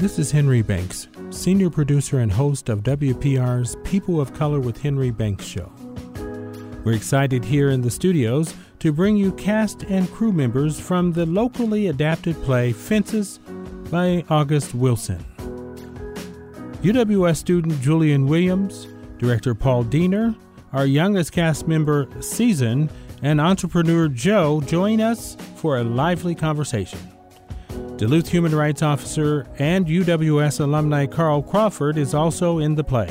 This is Henry Banks, senior producer and host of WPR's People of Color with Henry Banks show. We're excited here in the studios to bring you cast and crew members from the locally adapted play Fences by August Wilson. UWS student Julian Williams, director Paul Diener, our youngest cast member Season, and entrepreneur Joe join us for a lively conversation. Duluth Human Rights Officer and UWS alumni Carl Crawford is also in the play.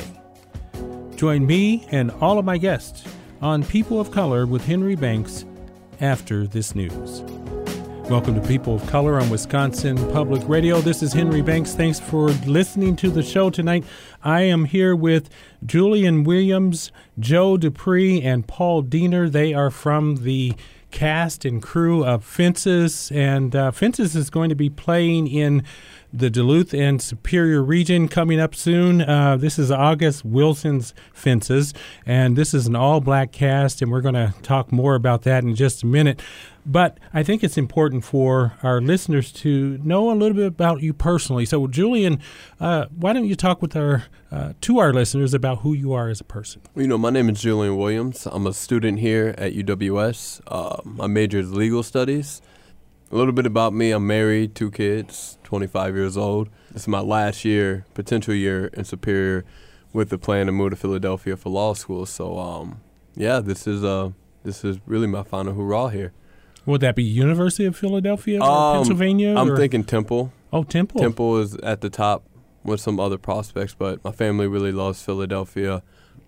Join me and all of my guests on People of Color with Henry Banks after this news. Welcome to People of Color on Wisconsin Public Radio. This is Henry Banks. Thanks for listening to the show tonight. I am here with Julian Williams, Joe Dupree, and Paul Diener. They are from the cast and crew of Fences, and Fences is going to be playing in the Duluth and Superior region coming up soon. This is August Wilson's Fences, and this is an all-black cast, and we're going to talk more about that in just a minute. But I think it's important for our listeners to know a little bit about you personally. So, Julian, why don't you talk with to our listeners about who you are as a person? Well, my name is Julian Williams. I'm a student here at UWS. My major is legal studies. A little bit about me: I'm married, 2 kids, 25 years old. This is my last year, potential year in Superior, with the plan to move to Philadelphia for law school. So, this is really my final hurrah here. Would that be University of Philadelphia or Pennsylvania? I'm thinking Temple. Oh, Temple. Temple is at the top with some other prospects, but my family really loves Philadelphia.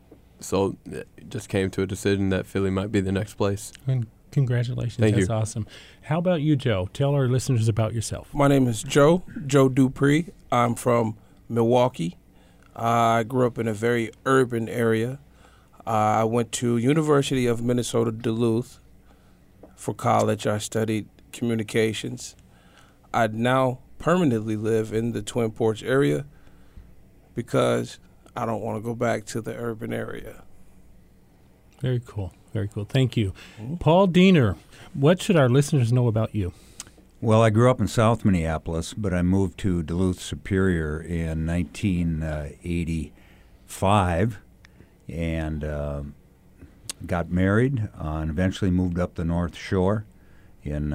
So it just came to a decision that Philly might be the next place. And congratulations. Thank you. That's awesome. How about you, Joe? Tell our listeners about yourself. My name is Joe Dupree. I'm from Milwaukee. I grew up in a very urban area. I went to University of Minnesota Duluth. For college, I studied communications. I now permanently live in the Twin Porch area because I don't want to go back to the urban area. Very cool. Very cool. Thank you. Mm-hmm. Paul Diener, what should our listeners know about you? Well, I grew up in South Minneapolis, but I moved to Duluth Superior in 1985 and got married and eventually moved up the North Shore in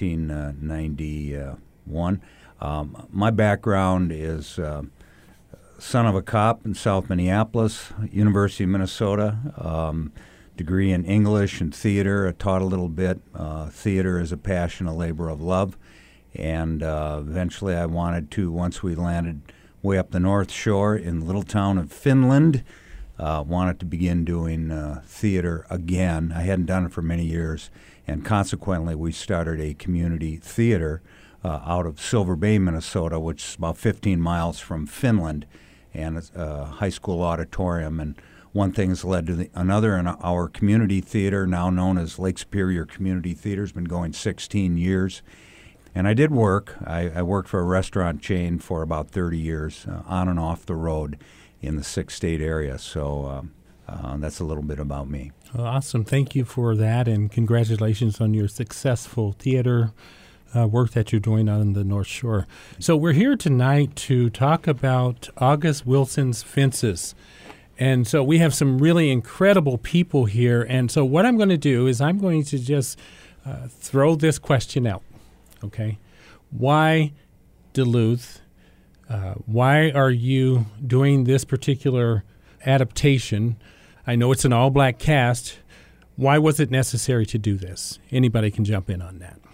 1991. My background is son of a cop in South Minneapolis, University of Minnesota, degree in English and theater. I taught a little bit. Theater is a passion, a labor of love. And eventually I wanted to, once we landed way up the North Shore in the little town of Finland, wanted to begin doing theater again. I hadn't done it for many years, and consequently we started a community theater out of Silver Bay, Minnesota, which is about 15 miles from Finland, and a high school auditorium. And one thing has led to another, and our community theater, now known as Lake Superior Community Theater, has been going 16 years. And I did work. I worked for a restaurant chain for about 30 years, on and off the road, in the 6-state area. So that's a little bit about me. Well, awesome. Thank you for that, and congratulations on your successful theater work that you're doing on the North Shore. So we're here tonight to talk about August Wilson's Fences. And so we have some really incredible people here. And so what I'm going to do is I'm going to just throw this question out, okay? Why Duluth? Why are you doing this particular adaptation? I know it's an all-black cast. Why was it necessary to do this? Anybody can jump in on that.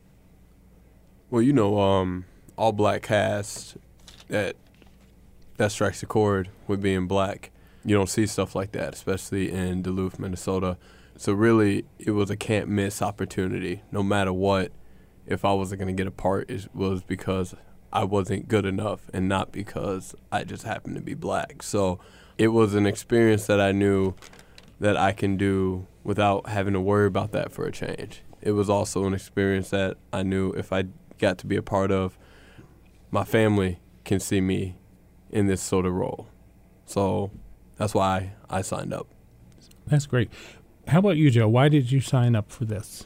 Well, all-black cast, that strikes a chord with being black. You don't see stuff like that, especially in Duluth, Minnesota. So really, it was a can't-miss opportunity. No matter what, if I wasn't going to get a part, it was because I wasn't good enough and not because I just happened to be black. So it was an experience that I knew that I can do without having to worry about that for a change. It was also an experience that I knew if I got to be a part of, my family can see me in this sort of role. So that's why I signed up. That's great. How about you, Joe? Why did you sign up for this?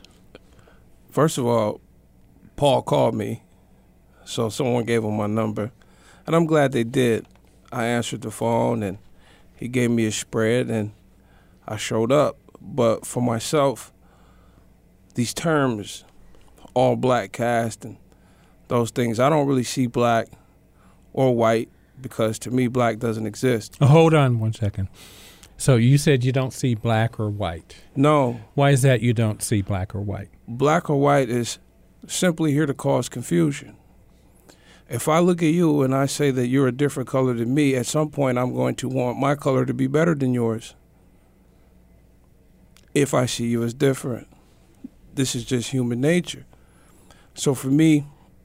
First of all, Paul called me, so someone gave him my number. And I'm glad they did. I answered the phone, and he gave me a spread, and I showed up. But for myself, these terms, all black cast and those things, I don't really see black or white, because to me, black doesn't exist. Hold on one second. So you said you don't see black or white. No. Why is that you don't see black or white? Black or white is simply here to cause confusion. If I look at you and I say that you're a different color than me, at some point I'm going to want my color to be better than yours. If I see you as different. This is just human nature. So for me,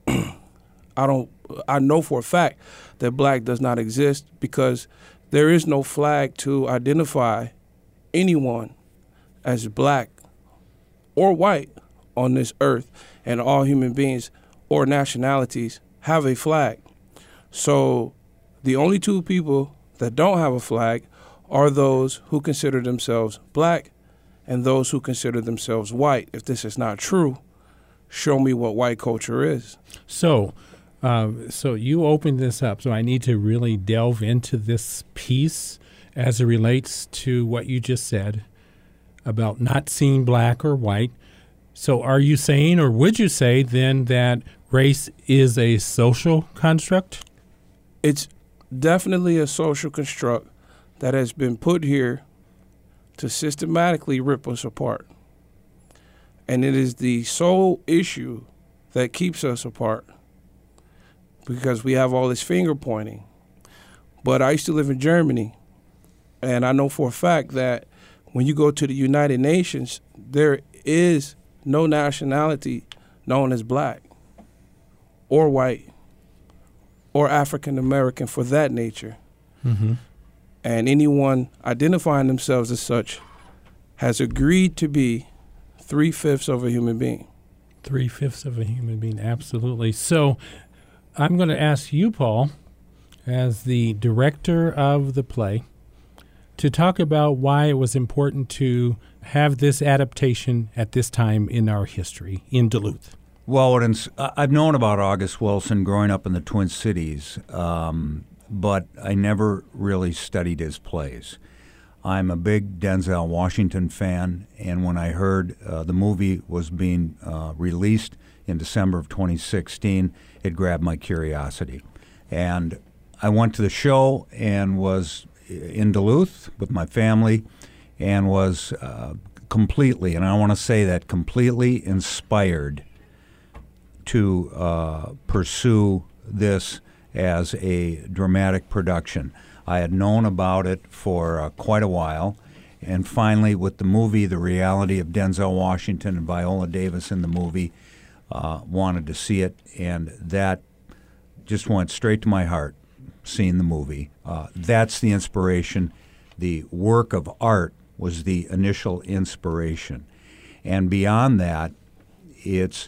I know for a fact that black does not exist, because there is no flag to identify anyone as black or white on this earth, and all human beings or nationalities have a flag. So the only two people that don't have a flag are those who consider themselves black and those who consider themselves white. If this is not true, show me what white culture is. So you opened this up, so I need to really delve into this piece as it relates to what you just said about not seeing black or white. So are you saying, or would you say then, that race is a social construct? It's definitely a social construct that has been put here to systematically rip us apart. And it is the sole issue that keeps us apart, because we have all this finger pointing. But I used to live in Germany, and I know for a fact that when you go to the United Nations, there is no nationality known as black or white or African American for that nature. Mm-hmm. And anyone identifying themselves as such has agreed to be 3/5 of a human being. 3/5 of a human being, absolutely. So I'm going to ask you, Paul, as the director of the play, to talk about why it was important to have this adaptation at this time in our history in Duluth. Well, I've known about August Wilson growing up in the Twin Cities, but I never really studied his plays. I'm a big Denzel Washington fan, and when I heard the movie was being released in December of 2016, it grabbed my curiosity. And I went to the show and was in Duluth with my family and was completely, and I want to say that, completely inspired to pursue this as a dramatic production. I had known about it for quite a while, and finally with the movie, the reality of Denzel Washington and Viola Davis in the movie, wanted to see it, and that just went straight to my heart, seeing the movie. That's the inspiration. The work of art was the initial inspiration. And beyond that, it's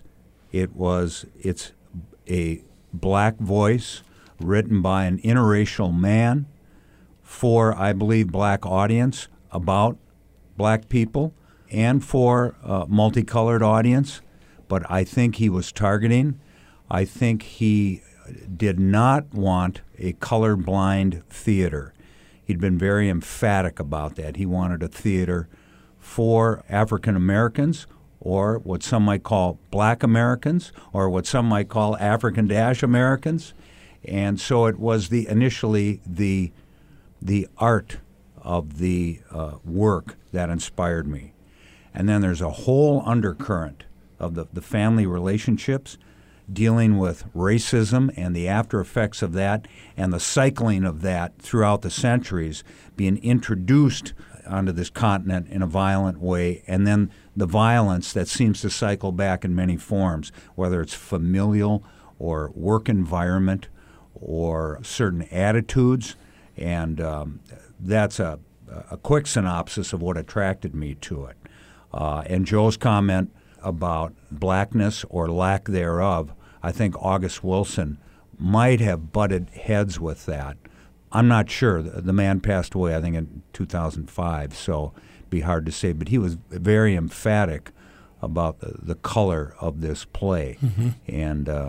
a black voice written by an interracial man for, I believe, black audience, about black people, and for a multicolored audience. But I think he was targeting. I think he did not want a colorblind theater. He'd been very emphatic about that. He wanted a theater for African Americans, or what some might call black Americans, or what some might call African-Americans. And so it was initially the art of the work that inspired me. And then there's a whole undercurrent of the family relationships, dealing with racism and the after effects of that, and the cycling of that throughout the centuries, being introduced onto this continent in a violent way, and then the violence that seems to cycle back in many forms, whether it's familial or work environment or certain attitudes. And that's a quick synopsis of what attracted me to it. And Joe's comment about blackness or lack thereof, I think August Wilson might have butted heads with that. I'm not sure. The man passed away, I think, in 2005, so it'd be hard to say. But he was very emphatic about the color of this play. Mm-hmm. And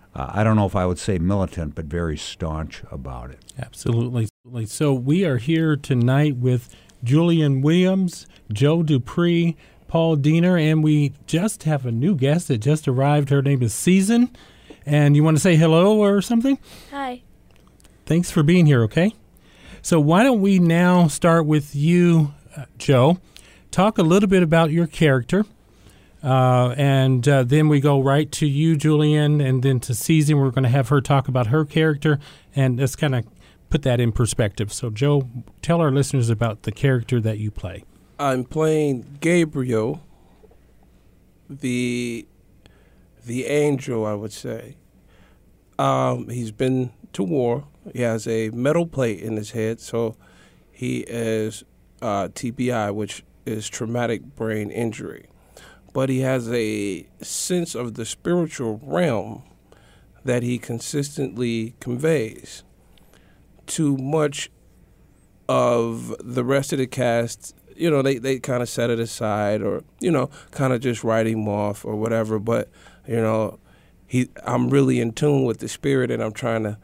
I don't know if I would say militant, but very staunch about it. Absolutely. So we are here tonight with Julian Williams, Joe Dupree, Paul Diener, and we just have a new guest that just arrived. Her name is Season. And you want to say hello or something? Hi. Thanks for being here, okay? So why don't we now start with you, Joe. Talk a little bit about your character, and then we go right to you, Julian, and then to Season. We're going to have her talk about her character, and let's kind of put that in perspective. So, Joe, tell our listeners about the character that you play. I'm playing Gabriel, the angel, I would say. He's been to war. He has a metal plate in his head, so he is TBI, which is traumatic brain injury. But he has a sense of the spiritual realm that he consistently conveys. Too much of the rest of the cast, they kind of set it aside, or kind of just write him off or whatever. But I'm really in tune with the spirit, and I'm trying to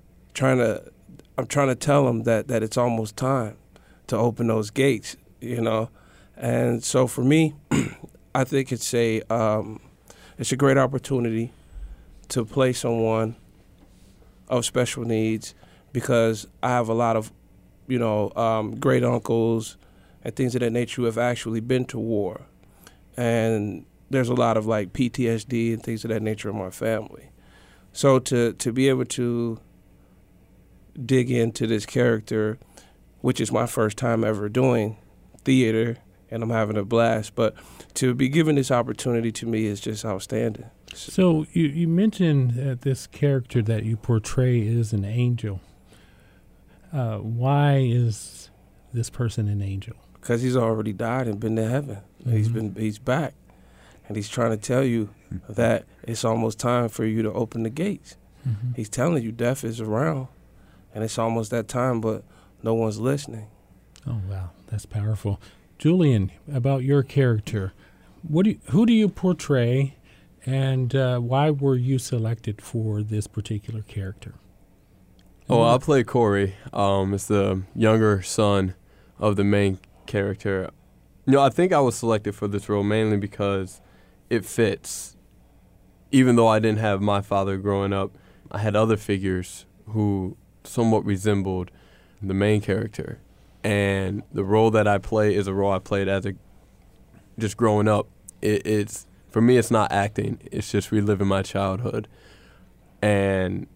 tell him that it's almost time to open those gates, And so for me, I think it's a great opportunity to play someone of special needs, because I have a lot of, great uncles and things of that nature who have actually been to war. And there's a lot of like PTSD and things of that nature in my family. So to be able to dig into this character, which is my first time ever doing theater, and I'm having a blast. But to be given this opportunity to me is just outstanding. So you mentioned that this character that you portray is an angel. Why is this person an angel? Because he's already died and been to heaven. Mm-hmm. He's back, and he's trying to tell you that it's almost time for you to open the gates. Mm-hmm. He's telling you death is around, and it's almost that time, but no one's listening. Oh wow, that's powerful. Julian, about your character, who do you portray, and why were you selected for this particular character? Oh, I play Corey. It's the younger son of the main character. I think I was selected for this role mainly because it fits. Even though I didn't have my father growing up, I had other figures who somewhat resembled the main character. And the role that I play is a role I played just growing up. It's for me, it's not acting. It's just reliving my childhood. And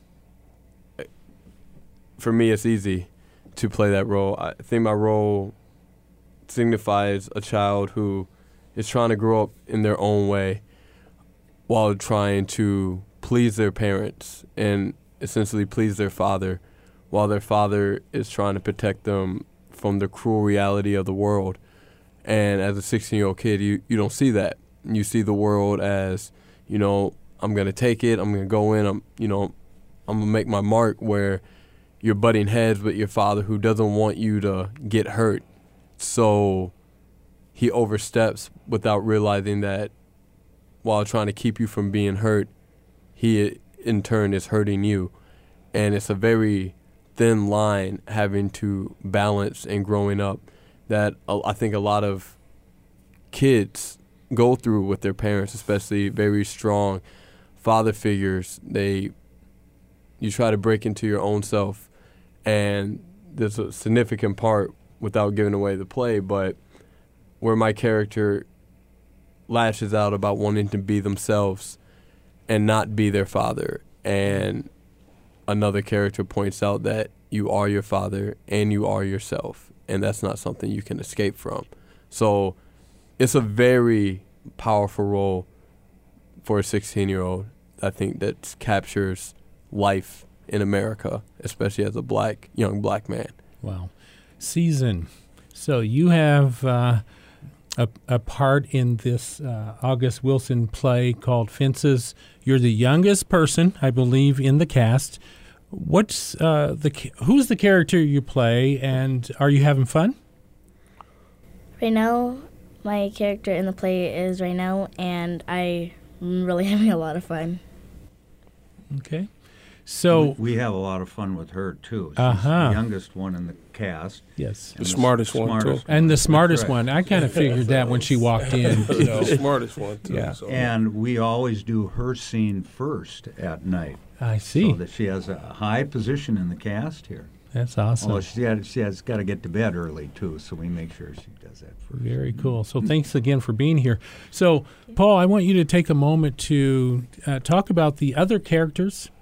for me, it's easy to play that role. I think my role signifies a child who is trying to grow up in their own way while trying to please their parents and essentially please their father, while their father is trying to protect them from the cruel reality of the world. And as a 16-year-old kid, you don't see that. You see the world as, I'm going to take it, I'm going to go in, I'm going to make my mark, where you're butting heads with your father who doesn't want you to get hurt. So he oversteps without realizing that while trying to keep you from being hurt, he in turn is hurting you. And it's a very thin line having to balance and growing up that I think a lot of kids go through with their parents, especially very strong father figures. You try to break into your own self, and there's a significant part, without giving away the play, but where my character lashes out about wanting to be themselves and not be their father. And another character points out that you are your father and you are yourself, and that's not something you can escape from. So it's a very powerful role for a 16-year-old, I think, that captures life in America, especially as a young black man. Wow. Season. So you have a part in this August Wilson play called Fences. You're the youngest person, I believe, in the cast. Who's the character you play, and are you having fun? Right now, my character in the play is Raynell, and I'm really having a lot of fun. Okay. So we have a lot of fun with her, too. She's Uh-huh. the youngest one in the cast. yes, The smartest one, too. and the smartest That's right. one. I kind of figured that when she walked in. The smartest one, too. Yeah. So. And we always do her scene first at night. I see. So that she has a high position in the cast here. That's awesome. Although she has got to get to bed early, too, so we make sure she does that first. Very cool. So thanks again for being here. So, Paul, I want you to take a moment to talk about the other characters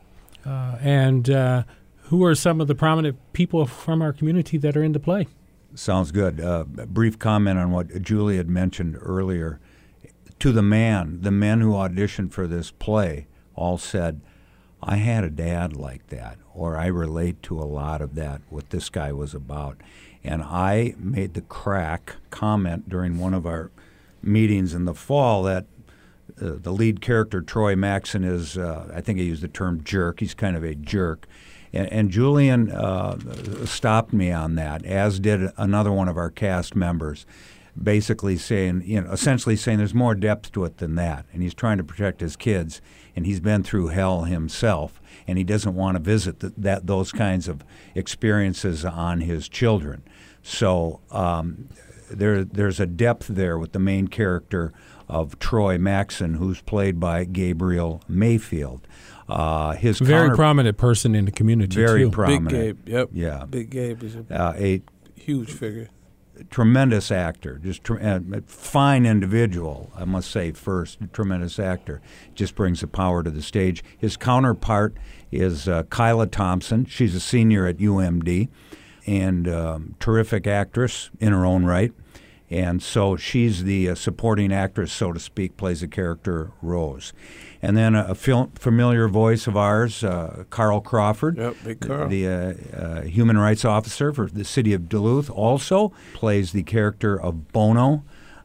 and who are some of the prominent people from our community that are in the play. Sounds good. A brief comment on what Julie had mentioned earlier. To the men who auditioned for this play all said, I had a dad like that, or I relate to a lot of that, what this guy was about. And I made the crack comment during one of our meetings in the fall that the lead character, Troy Maxson, is, I think I used the term jerk. He's kind of a jerk. And Julian stopped me on that, as did another one of our cast members, basically saying, essentially saying there's more depth to it than that. And he's trying to protect his kids, and he's been through hell himself, and he doesn't want to visit those kinds of experiences on his children. So there's a depth there with the main character of Troy Maxson, who's played by Gabriel Mayfield. His Very prominent person in the community, very too. prominent. Big Gabe, yep. Yeah. Big Gabe is A huge figure. tremendous actor, just fine individual, I must say first, tremendous actor. Just brings the power to the stage. His counterpart is Kyla Thompson. She's a senior at UMD and terrific actress in her own right. And so she's the supporting actress, so to speak, plays the character Rose. And then a familiar voice of ours, Carl Crawford, Yep, Big Carl. the human rights officer for the city of Duluth, also plays the character of Bono.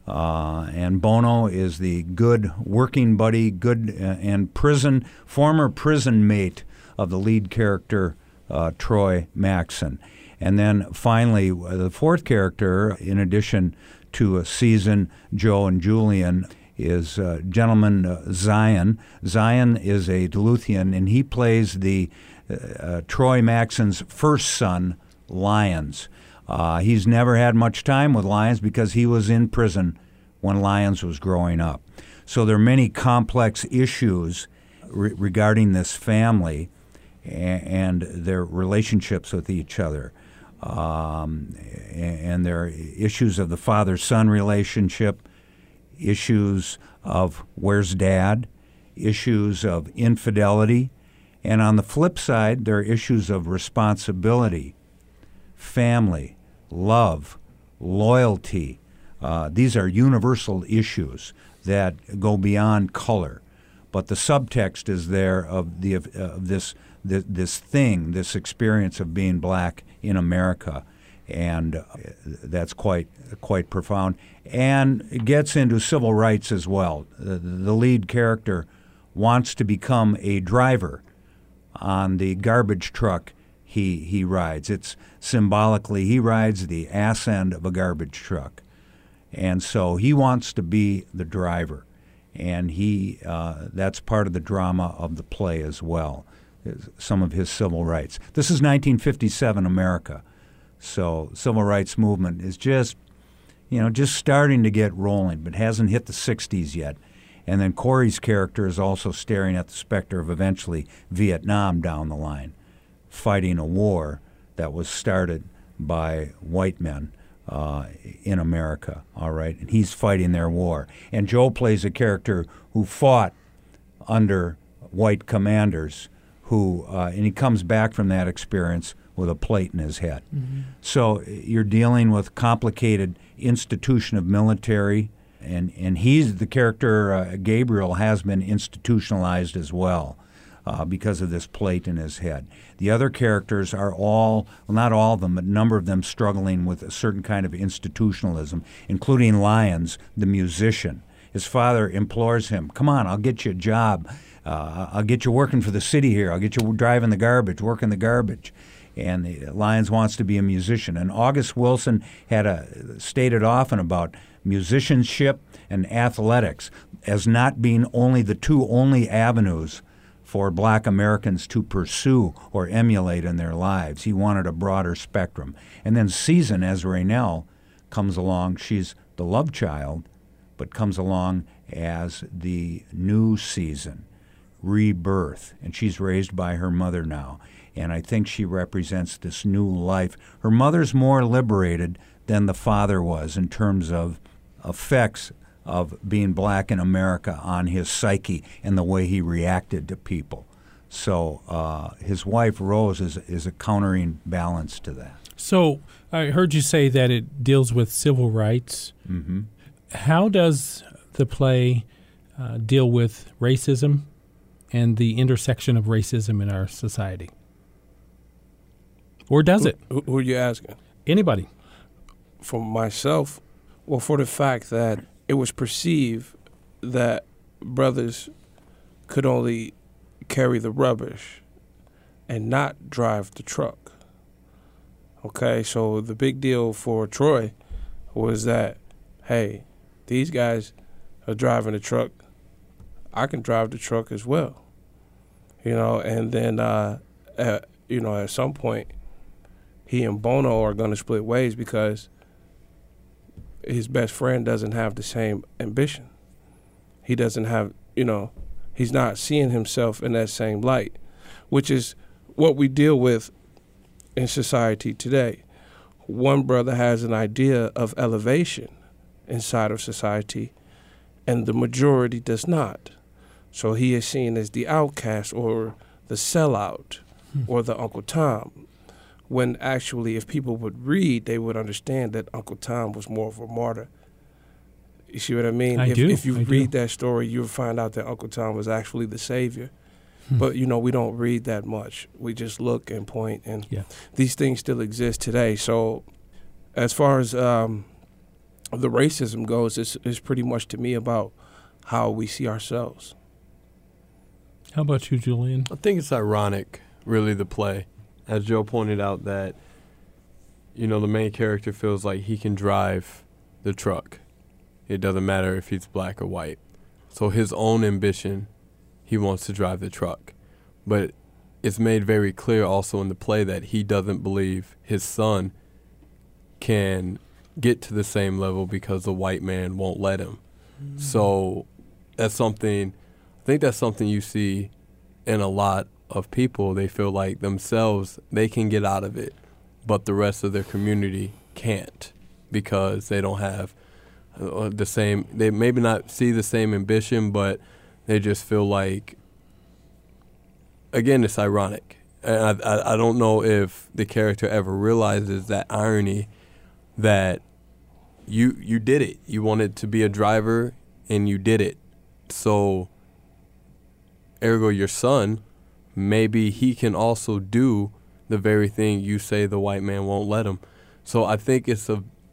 And Bono is the good working buddy, and former prison mate of the lead character, Troy Maxson. And then finally, the fourth character, in addition to Season, Joe, and Julian, is gentleman Zion. Zion is a Duluthian, and he plays the Troy Maxson's first son, Lyons. He's never had much time with Lyons because he was in prison when Lyons was growing up. So there are many complex issues regarding this family and their relationships with each other. And there are issues of the father-son relationship, issues of where's dad, issues of infidelity, and on the flip side, there are issues of responsibility, family, love, loyalty. These are universal issues that go beyond color, but the subtext is there of this experience of being black in America, and that's quite profound. And it gets into civil rights as well. The lead character wants to become a driver on the garbage truck he rides. It's symbolically, he rides the ass end of a garbage truck. And so he wants to be the driver. And that's part of the drama of the play as well, some of his civil rights. This is 1957 America. So civil rights movement is just starting to get rolling, but hasn't hit the 60s yet. And then Corey's character is also staring at the specter of eventually Vietnam down the line, fighting a war that was started by white men in America, all right? And he's fighting their war. And Joe plays a character who fought under white commanders and he comes back from that experience with a plate in his head. Mm-hmm. So you're dealing with complicated institution of military, and he's the character, Gabriel, has been institutionalized as well because of this plate in his head. The other characters are not all of them, but a number of them struggling with a certain kind of institutionalism, including Lyons, the musician. His father implores him, come on, I'll get you a job. I'll get you working for the city here. I'll get you driving the garbage, working the garbage. And Lyons wants to be a musician. And August Wilson had stated often about musicianship and athletics as not being the two only avenues for black Americans to pursue or emulate in their lives. He wanted a broader spectrum. And then Season, as Raynell, comes along. She's the love child, but comes along as the new season, rebirth. And she's raised by her mother now. And I think she represents this new life. Her mother's more liberated than the father was in terms of effects of being black in America on his psyche and the way he reacted to people. So his wife, Rose, is a countering balance to that. So I heard you say that it deals with civil rights. Mm-hmm. How does the play deal with racism and the intersection of racism in our society? Or does it? Who are you asking? Anybody. For myself, well, for the fact that it was perceived that brothers could only carry the rubbish and not drive the truck. Okay, so the big deal for Troy was that, hey, these guys are driving the truck. I can drive the truck as well. And then, at some point, he and Bono are going to split ways because his best friend doesn't have the same ambition. He doesn't have, he's not seeing himself in that same light, which is what we deal with in society today. One brother has an idea of elevation inside of society, and the majority does not. So he is seen as the outcast or the sellout or the Uncle Tom, when actually if people would read, they would understand that Uncle Tom was more of a martyr. You see what I mean? If you read that story, you'll find out that Uncle Tom was actually the savior. But, we don't read that much. We just look and point, and these things still exist today. So as far as the racism goes, it's pretty much to me about how we see ourselves. How about you, Julian? I think it's ironic, really, the play. As Joe pointed out, that, the main character feels like he can drive the truck. It doesn't matter if he's black or white. So his own ambition, he wants to drive the truck. But it's made very clear also in the play that he doesn't believe his son can get to the same level because the white man won't let him. Mm-hmm. So I think that's something you see in a lot of people. They feel like themselves, they can get out of it, but the rest of their community can't because they don't have the same, they maybe not see the same ambition, but they just feel like, again, it's ironic. And I don't know if the character ever realizes that irony, that you did it. You wanted to be a driver and you did it. So, ergo your son, maybe he can also do the very thing you say the white man won't let him. So I think it's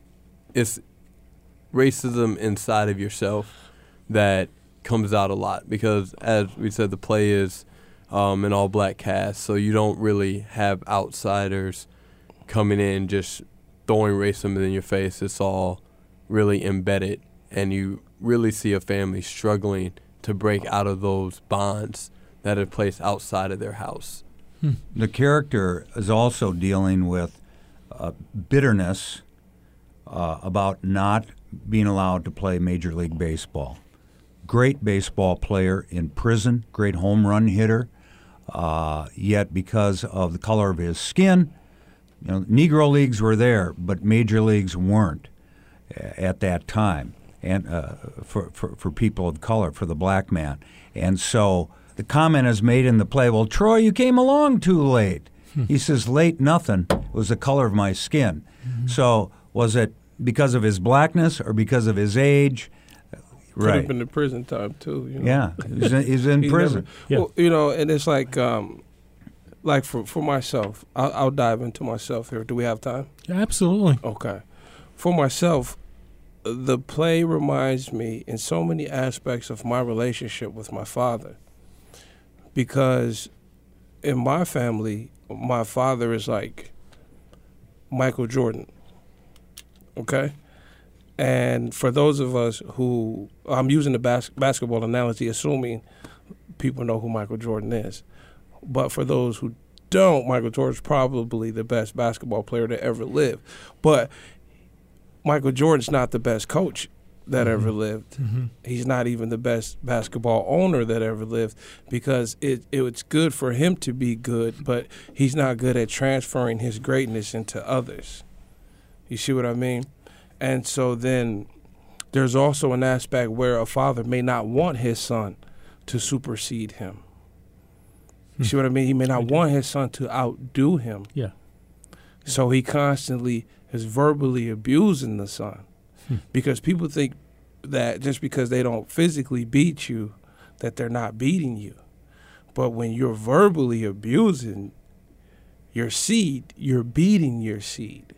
racism inside of yourself that comes out a lot because, as we said, the play is an all-black cast, so you don't really have outsiders coming in just throwing racism in your face. It's all really embedded, and you really see a family struggling to break out of those bonds that are placed outside of their house. The character is also dealing with bitterness about not being allowed to play Major League Baseball. Great baseball player in prison, great home run hitter, yet because of the color of his skin, Negro leagues were there, but major leagues weren't at that time, and for people of color, for the black man. And so the comment is made in the play, well, Troy, you came along too late. He says, late nothing. It was the color of my skin. Mm-hmm. So was it because of his blackness or because of his age? Could have been the prison time, too. Yeah, he's in prison. Well, and it's like for myself, I'll dive into myself here. Do we have time? Yeah, absolutely. Okay. For myself, the play reminds me in so many aspects of my relationship with my father. Because in my family, my father is like Michael Jordan, okay? And for those of us who, I'm using the basketball analogy, assuming people know who Michael Jordan is. But for those who don't, Michael Jordan's probably the best basketball player to ever live. But Michael Jordan's not the best coach that ever lived. He's not even the best basketball owner that ever lived, because it's good for him to be good, but he's not good at transferring his greatness into others. You see what I mean? And so then there's also an aspect where a father may not want his son to supersede him. You see what I mean? He may not want his son to outdo him. Yeah. So he constantly is verbally abusing the son, because people think that just because they don't physically beat you, that they're not beating you. But when you're verbally abusing your seed, you're beating your seed.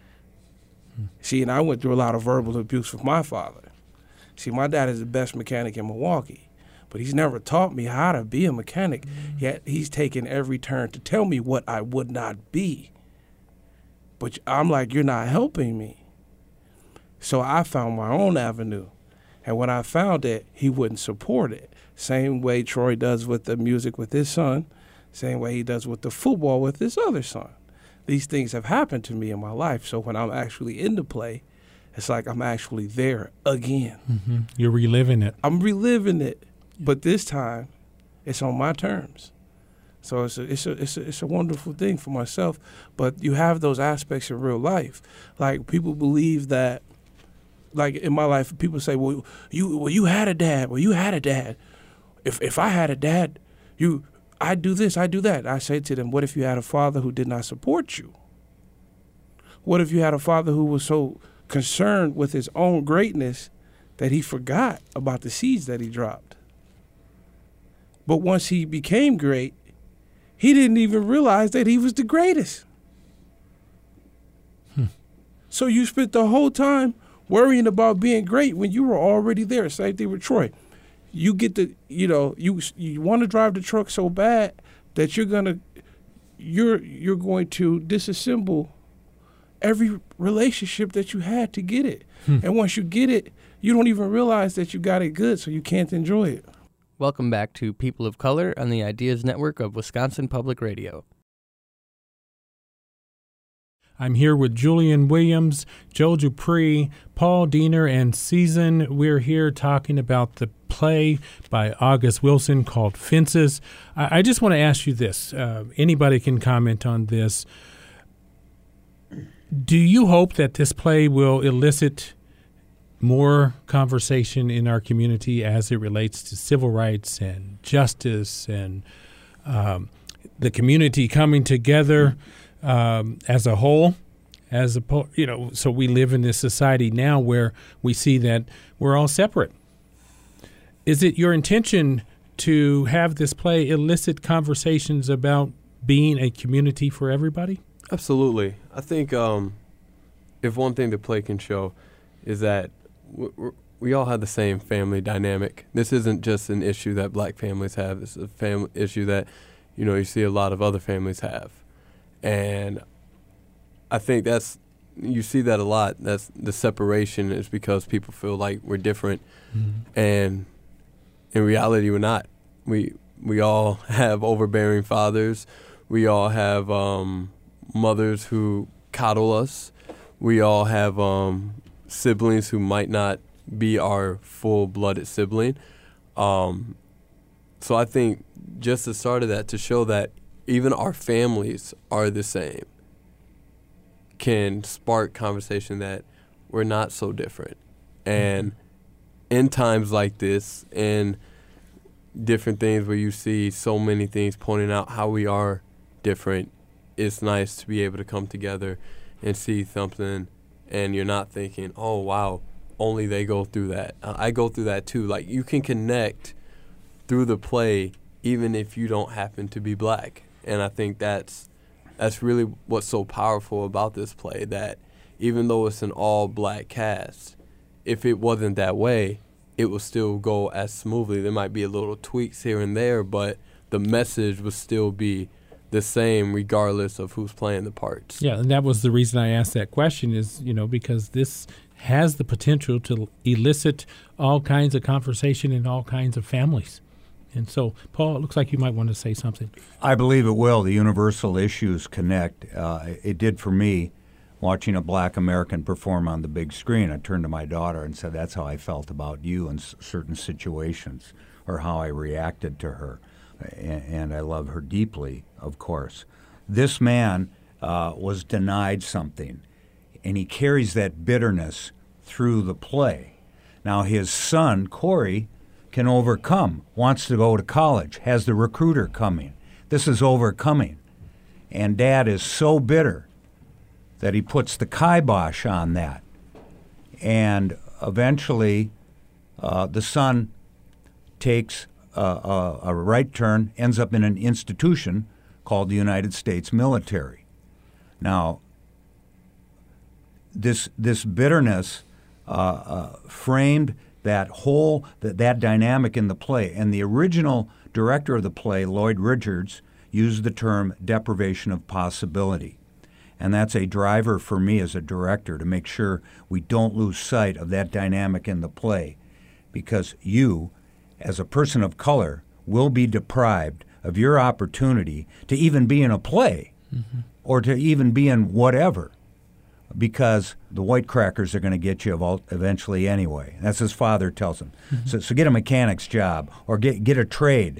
See, and I went through a lot of verbal abuse with my father. See, my dad is the best mechanic in Milwaukee, but he's never taught me how to be a mechanic, yet he's taken every turn to tell me what I would not be. But I'm like, you're not helping me. So I found my own avenue. And when I found it, he wouldn't support it. Same way Troy does with the music with his son, same way he does with the football with his other son. These things have happened to me in my life. So when I'm actually in the play, it's like I'm actually there again. You're reliving it. I'm reliving it, but this time it's on my terms. So it's a wonderful thing for myself. But you have those aspects in real life. Like, people believe that, like in my life, people say, well, you had a dad. Well, you had a dad. If I had a dad, I do this, I do that. I say to them, what if you had a father who did not support you? What if you had a father who was so concerned with his own greatness that he forgot about the seeds that he dropped? But once he became great, he didn't even realize that he was the greatest. So you spent the whole time worrying about being great when you were already there. Same thing with Troy. You get the, you want to drive the truck so bad that you're going to disassemble every relationship that you had to get it. And once you get it, you don't even realize that you got it good, so you can't enjoy it. Welcome back to People of Color on the Ideas Network of Wisconsin Public Radio. I'm here with Julian Williams, Joe Dupree, Paul Diener, and Season. We're here talking about the play by August Wilson called Fences. I just want to ask you this. Anybody can comment on this. Do you hope that this play will elicit more conversation in our community as it relates to civil rights and justice and the community coming together as a whole? So we live in this society now where we see that we're all separate. Is it your intention to have this play elicit conversations about being a community for everybody? Absolutely. I think if one thing the play can show is that we all have the same family dynamic. This isn't just an issue that black families have. It's a family issue that, you see a lot of other families have. And I think you see that a lot. That's the separation is because people feel like we're different. And in reality, we're not. We all have overbearing fathers. We all have mothers who coddle us. We all have siblings who might not be our full-blooded sibling. So I think just the start of that, to show that even our families are the same, can spark conversation that we're not so different. And in times like this, and different things where you see so many things pointing out how we are different, it's nice to be able to come together and see something, and you're not thinking, oh, wow, only they go through that. I go through that too. Like, you can connect through the play even if you don't happen to be black. And I think that's really what's so powerful about this play, that even though it's an all-black cast, if it wasn't that way, it would still go as smoothly. There might be a little tweaks here and there, but the message would still be the same regardless of who's playing the parts. Yeah, and that was the reason I asked that question is, because this has the potential to elicit all kinds of conversation in all kinds of families. And so, Paul, it looks like you might want to say something. I believe it will. The universal issues connect. It did for me watching a black American perform on the big screen. I turned to my daughter and said, that's how I felt about you in certain situations, or how I reacted to her. And I love her deeply, of course. This man was denied something, and he carries that bitterness through the play. Now his son, Corey, can overcome, wants to go to college, has the recruiter coming. This is overcoming. And Dad is so bitter that he puts the kibosh on that. And eventually the son takes a right turn, ends up in an institution called the United States military. Now, this bitterness framed that dynamic in the play. And the original director of the play, Lloyd Richards, used the term deprivation of possibility. And that's a driver for me as a director to make sure we don't lose sight of that dynamic in the play. Because you, as a person of color, will be deprived of your opportunity to even be in a play, or to even be in whatever, because the white crackers are going to get you eventually anyway. That's his father tells him. So get a mechanic's job, or get a trade.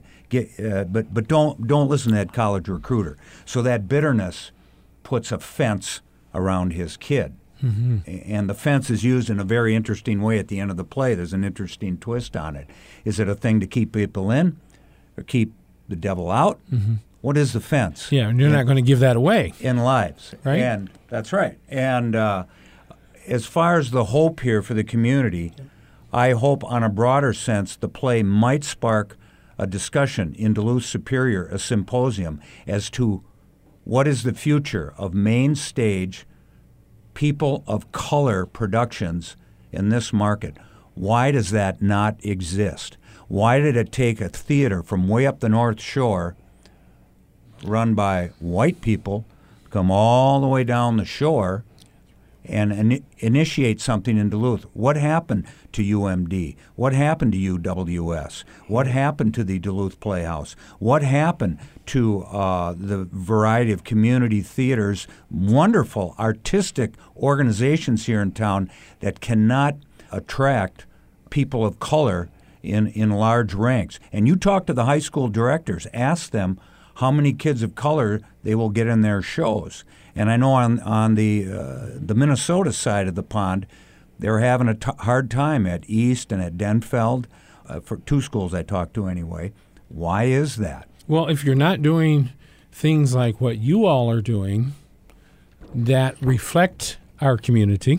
But don't listen to that college recruiter. So that bitterness puts a fence around his kid. And the fence is used in a very interesting way at the end of the play. There's an interesting twist on it. Is it a thing to keep people in or keep the devil out? What is the fence? Yeah, and you're not going to give that away. In lives. Right? And that's right. And as far as the hope here for the community, I hope on a broader sense the play might spark a discussion in Duluth Superior, a symposium, as to what is the future of main stage people of color productions in this market. Why does that not exist? Why did it take a theater from way up the North Shore, run by white people, come all the way down the shore and initiate something in Duluth? What happened to UMD? What happened to UWS? What happened to the Duluth Playhouse? What happened to the variety of community theaters, wonderful artistic organizations here in town that cannot attract people of color in large ranks? And you talk to the high school directors, ask them how many kids of color they will get in their shows. And I know on the Minnesota side of the pond, they're having a hard time at East and at Denfeld, for two schools I talked to anyway. Why is that? Well, if you're not doing things like what you all are doing that reflect our community,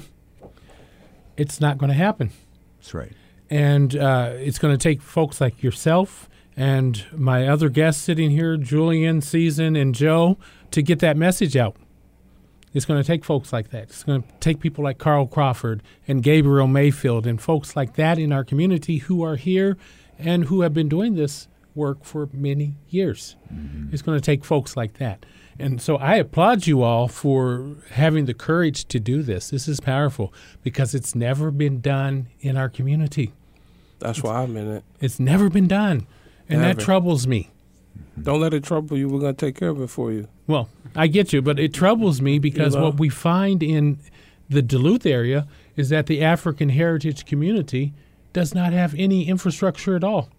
it's not going to happen. That's right. And it's going to take folks like yourself and my other guests sitting here, Julian, Season, and Joe, to get that message out. It's going to take folks like that. It's going to take people like Carl Crawford and Gabriel Mayfield and folks like that in our community who are here and who have been doing this work for many years. It's going to take folks like that. And so I applaud you all for having the courage to do this. This is powerful because it's never been done in our community. That's why I'm in it. It's never been done. And Never. that troubles me. Don't let it trouble you. We're going to take care of it for you. Well, I get you, but it troubles me because You know. what we find in the Duluth area is that the African heritage community does not have any infrastructure at all.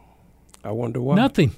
I wonder why. Nothing.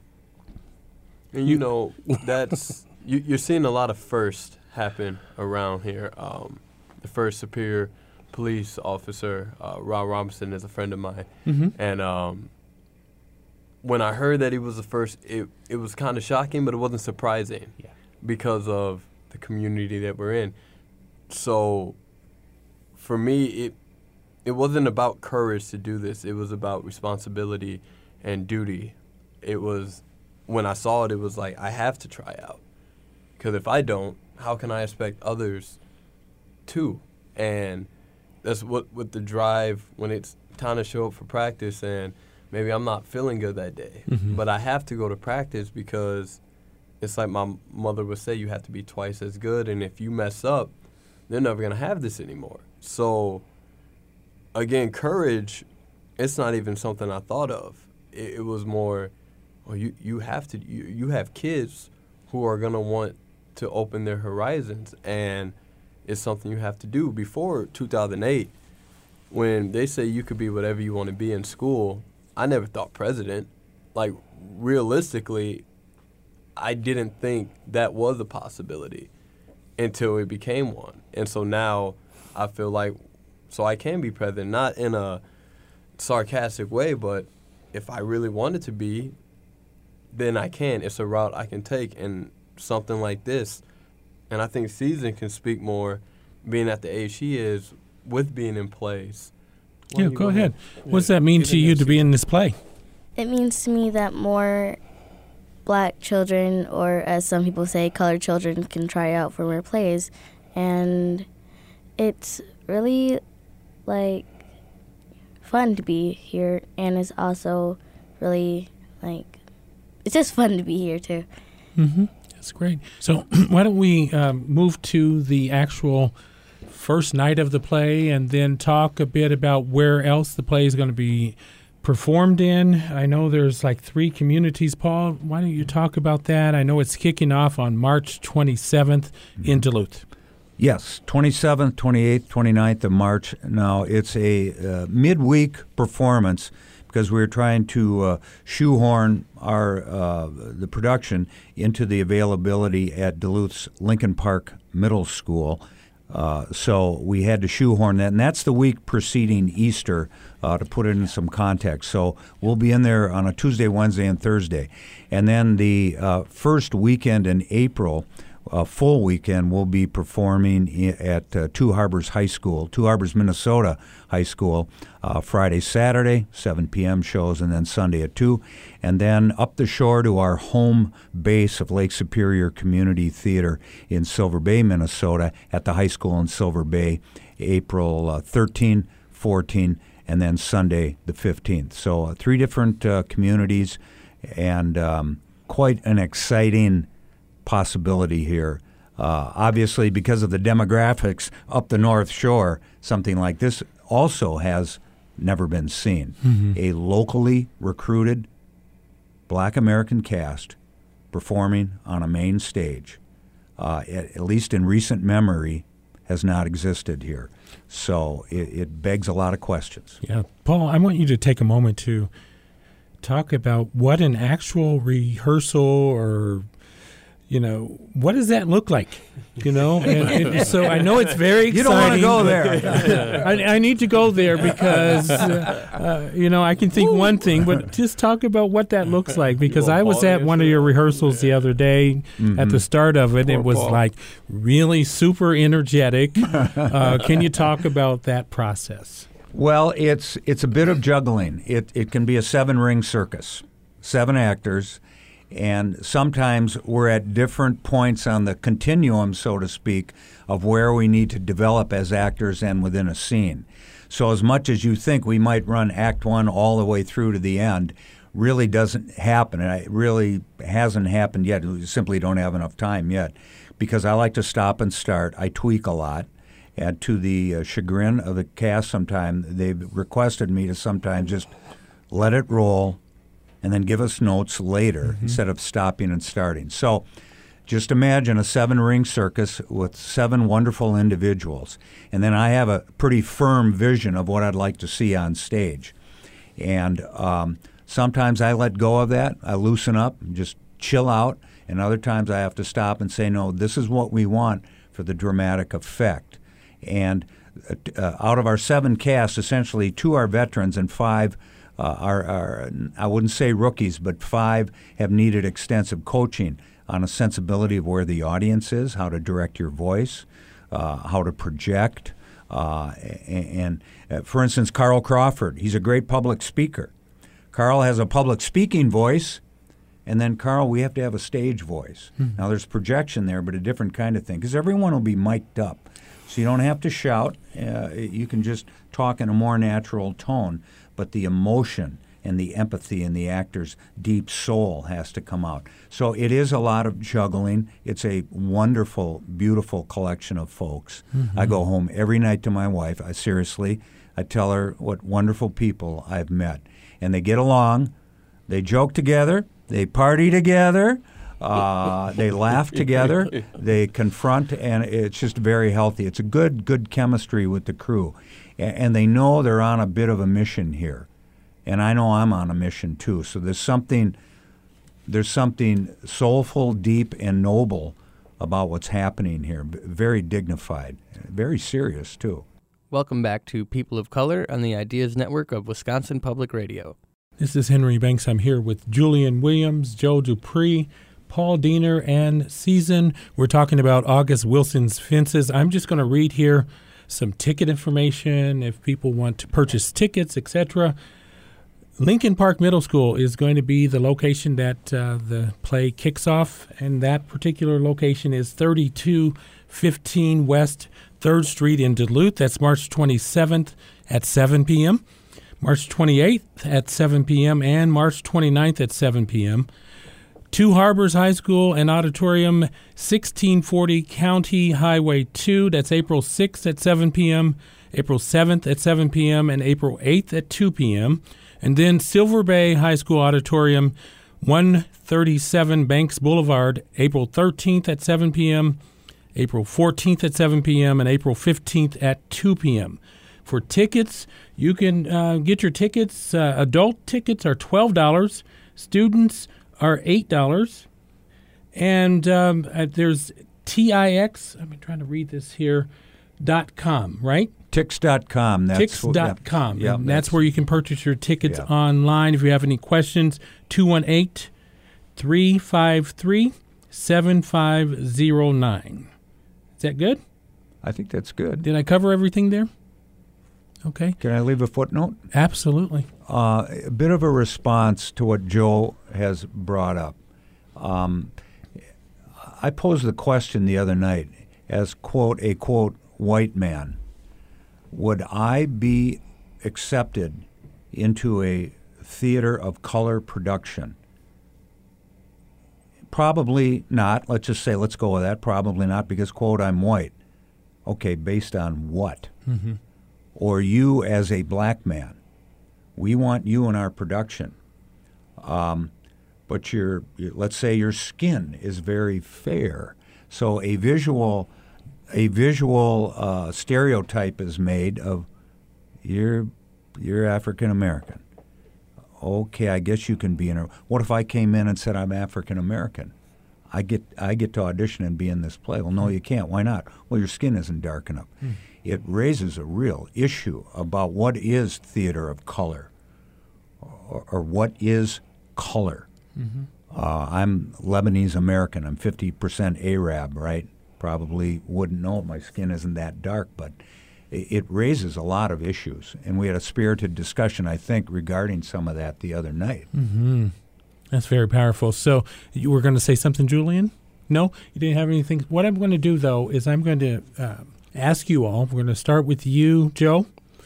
And you know, that's you're seeing a lot of firsts happen around here. The first Superior police officer, Rob Robinson, is a friend of mine. And when I heard that he was the first, it was kind of shocking, but it wasn't surprising because of the community that we're in. So for me, it wasn't about courage to do this. It was about responsibility and duty. It was, when I saw it, it was like, I have to try out. Because if I don't, how can I expect others to? And that's what with the drive, when it's time to show up for practice and maybe I'm not feeling good that day, but I have to go to practice because it's like my mother would say, you have to be twice as good, and if you mess up, they're never going to have this anymore. So, again, courage, it's not even something I thought of. it was more, well, you have kids who are going to want to open their horizons, and it's something you have to do. Before 2008, when they say you could be whatever you want to be in school, I never thought president. Like, realistically, I didn't think that was a possibility until it became one. And so now I feel like, so I can be president, not in a sarcastic way, but if I really wanted to be, then I can. It's a route I can take, and something like this. And I think Season can speak more, being at the age she is, with being in plays. Yeah, go ahead. What does that mean to you to be in this play? It means to me that more black children, or as some people say, colored children, can try out for more plays. And it's really, like, fun to be here. And it's also really, like, it's just fun to be here, too. Mm-hmm. That's great. So why don't we move to the actual first night of the play and then talk a bit about where else the play is going to be performed in. I know there's like 3 communities. Paul, why don't you talk about that? I know it's kicking off on March 27th in Duluth. Yes, 27th, 28th, 29th of March. Now, it's a midweek performance because we're trying to shoehorn the production into the availability at Duluth's Lincoln Park Middle School. So we had to shoehorn that, and that's the week preceding Easter, to put it in some context. So we'll be in there on a Tuesday, Wednesday, and Thursday. And then the first weekend in April, full weekend, we'll be performing at Two Harbors High School, Two Harbors, Minnesota High School, Friday, Saturday, 7 p.m. shows, and then Sunday at 2. And then up the shore to our home base of Lake Superior Community Theater in Silver Bay, Minnesota, at the high school in Silver Bay, April 13, 14, and then Sunday the 15th. So 3 different communities, and quite an exciting possibility here. Obviously, because of the demographics up the North Shore, something like this also has never been seen. Mm-hmm. A locally recruited Black American cast performing on a main stage, at least in recent memory, has not existed here. So it begs a lot of questions. Yeah. Paul, I want you to take a moment to talk about what an actual rehearsal, or what does that look like? And so I know it's very exciting. You don't want to go there. I need to go there because, I can think one thing, but just talk about what that looks like, because I was at one of your rehearsals the other day. Mm-hmm. At the start of it. It was like really super energetic. Can you talk about that process? Well, it's a bit of juggling. It can be a 7-ring circus, 7 actors. And sometimes we're at different points on the continuum, so to speak, of where we need to develop as actors and within a scene. So as much as you think we might run Act 1 all the way through to the end, really doesn't happen. And it really hasn't happened yet. We simply don't have enough time yet, because I like to stop and start. I tweak a lot. And to the chagrin of the cast, sometimes they've requested me to sometimes just let it roll and then give us notes later, instead of stopping and starting. So just imagine a 7-ring circus with 7 wonderful individuals. And then I have a pretty firm vision of what I'd like to see on stage. And sometimes I let go of that. I loosen up and just chill out. And other times I have to stop and say, no, this is what we want for the dramatic effect. And out of our 7 casts, essentially 2 are veterans and 5 are I wouldn't say rookies, but 5 have needed extensive coaching on a sensibility of where the audience is, how to direct your voice, how to project. And for instance, Carl Crawford, he's a great public speaker. Carl has a public speaking voice, and then, Carl, we have to have a stage voice. Now, there's projection there, but a different kind of thing, because everyone will be mic'd up. So you don't have to shout. You can just talk in a more natural tone. But the emotion and the empathy in the actor's deep soul has to come out. So it is a lot of juggling. It's a wonderful, beautiful collection of folks. Mm-hmm. I go home every night to my wife. I tell her what wonderful people I've met. And they get along They joke together. They party together. They laugh together. They confront, and it's just very healthy. It's a good chemistry with the crew. And they know they're on a bit of a mission here. And I know I'm on a mission, too. So there's something soulful, deep, and noble about what's happening here. Very dignified. Very serious, too. Welcome back to People of Color on the Ideas Network of Wisconsin Public Radio. This is Henry Banks. I'm here with Julian Williams, Joe Dupree, Paul Diener, and Season. We're talking about August Wilson's Fences. I'm just going to read here some ticket information if people want to purchase tickets, etc. Lincoln Park Middle School is going to be the location that the play kicks off, and that particular location is 3215 West 3rd Street in Duluth. That's March 27th at 7 p.m., March 28th at 7 p.m., and March 29th at 7 p.m. Two Harbors High School and Auditorium, 1640 County Highway 2. That's April 6th at 7 p.m., April 7th at 7 p.m., and April 8th at 2 p.m., and then Silver Bay High School Auditorium, 137 Banks Boulevard, April 13th at 7 p.m., April 14th at 7 p.m., and April 15th at 2 p.m. For tickets, you can get your tickets. Adult tickets are $12. Students are $8. And there's TIX, I'm trying to read this here, .com, right? Tix.com. Tix.com. Yeah, that's where you can purchase your tickets online. If you have any questions, 218-353-7509. Is that good? I think that's good. Did I cover everything there? Okay. Can I leave a footnote? Absolutely. A bit of a response to what Joe has brought up. I posed the question the other night as, quote, a, quote, white man. Would I be accepted into a theater of color production? Probably not. Let's just say, let's go with that. Probably not because, quote, I'm white. Okay, based on what? Mm-hmm. Or you as a black man. We want you in our production. But let's say your skin is very fair. So a visual stereotype is made of you're African American. Okay, I guess you can be in a. What if I came in and said I'm African American? I get to audition and be in this play. Well, no, you can't. Why not? Well, your skin isn't dark enough. It raises a real issue about what is theater of color, or what is color. Mm-hmm. I'm Lebanese American. I'm 50% Arab, right? Probably wouldn't know. My skin isn't that dark, but it raises a lot of issues. And we had a spirited discussion, I think, regarding some of that the other night. Mm-hmm. That's very powerful. So you were going to say something, Julian? No? You didn't have anything? What I'm going to do, though, is I'm going to ask you all. We're going to start with you, Joe,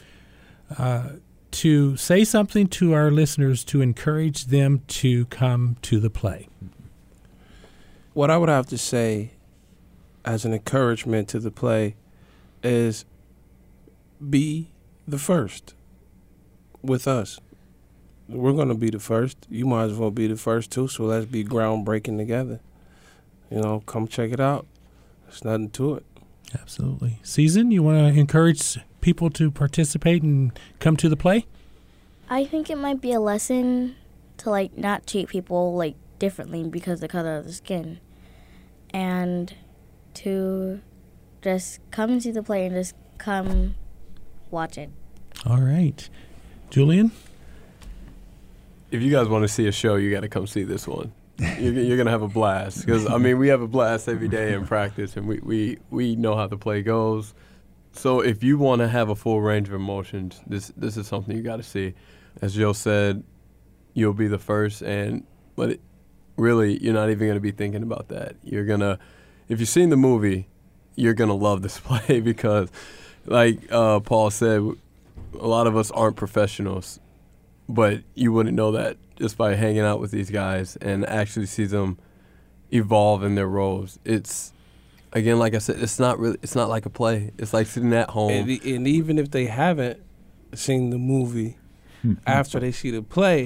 to say something to our listeners to encourage them to come to the play. What I would have to say as an encouragement to the play is be the first with us. We're going to be the first. You might as well be the first, too, so let's be groundbreaking together. Come check it out. There's nothing to it. Absolutely. Season, you want to encourage people to participate and come to the play? I think it might be a lesson to, not treat people, differently because of the color of the skin. And to just come and see the play and just come watch it. All right. Julian? If you guys want to see a show, you got to come see this one. You're going to have a blast. Because, we have a blast every day in practice, and we know how the play goes. So if you want to have a full range of emotions, this is something you got to see. As Joe said, you'll be the first, but really, you're not even going to be thinking about that. You're going to, if you've seen the movie, you're going to love this play because, like Paul said, a lot of us aren't professionals, but you wouldn't know that just by hanging out with these guys and actually see them evolve in their roles. It's, again, like I said, it's not like a play. It's like sitting at home. And even if they haven't seen the movie, after they see the play,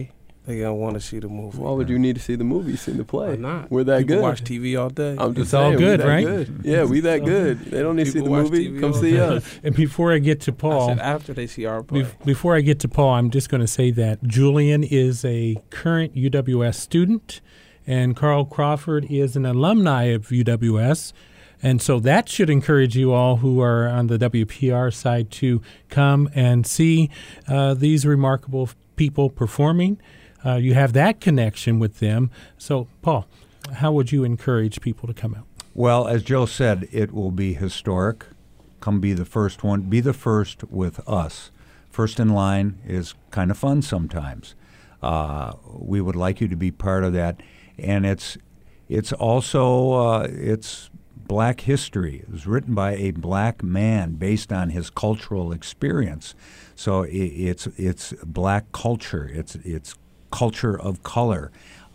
They don't want to see the movie. Why would you need to see the movie? You've seen the play. Why not? We're that People good. watch TV all day. I'm just It's all saying, good, we that right? Good. Yeah, we that good. They don't need to see the People watch movie. TV Come all see day. us. And before I get to I Paul, said after they see our play. before I get to Paul, I'm just going to say that Julian is a current UWS student, and Carl Crawford is an alumni of UWS. And so that should encourage you all who are on the WPR side to come and see these remarkable people performing. You have that connection with them. So, Paul, how would you encourage people to come out? Well, as Joe said, it will be historic. Come be the first one. Be the first with us. First in line is kind of fun sometimes. We would like you to be part of that. And it's also it's black history. It was written by a black man based on his cultural experience. So it's black culture. It's culture of color,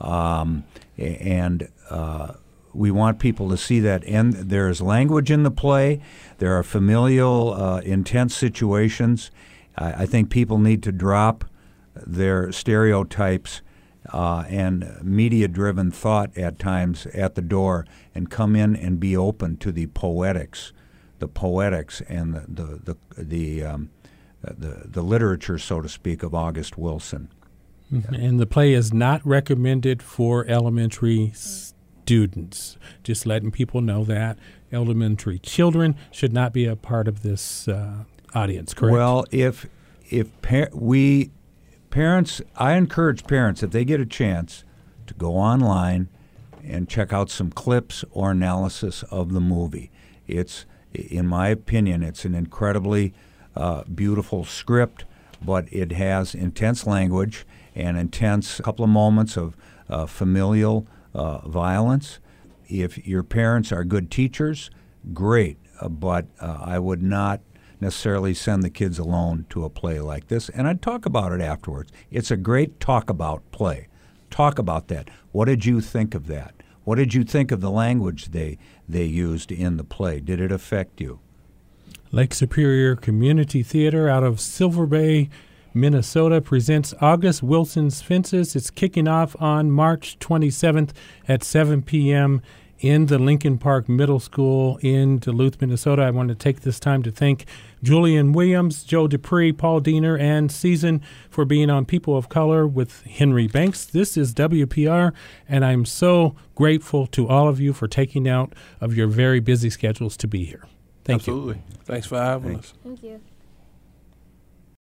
and we want people to see that. And there's language in the play. There are familial, intense situations. I think people need to drop their stereotypes and media-driven thought at times at the door and come in and be open to the poetics and the literature, so to speak, of August Wilson. And the play is not recommended for elementary students. Just letting people know that elementary children should not be a part of this audience, correct? Well, parents, I encourage parents, if they get a chance, to go online and check out some clips or analysis of the movie. It's, in my opinion, it's an incredibly beautiful script, but it has intense language and intense couple of moments of familial violence. If your parents are good teachers, great, but I would not necessarily send the kids alone to a play like this. And I'd talk about it afterwards. It's a great talk-about play. Talk about that. What did you think of that? What did you think of the language they used in the play? Did it affect you? Lake Superior Community Theater out of Silver Bay, Minnesota presents August Wilson's Fences. It's kicking off on March 27th at 7 p.m. in the Lincoln Park Middle School in Duluth, Minnesota. I want to take this time to thank Julian Williams, Joe Dupree, Paul Diener, and Season for being on People of Color with Henry Banks. This is WPR, and I'm so grateful to all of you for taking out of your very busy schedules to be here. Thank you. Absolutely. Thanks for having us. Thank you.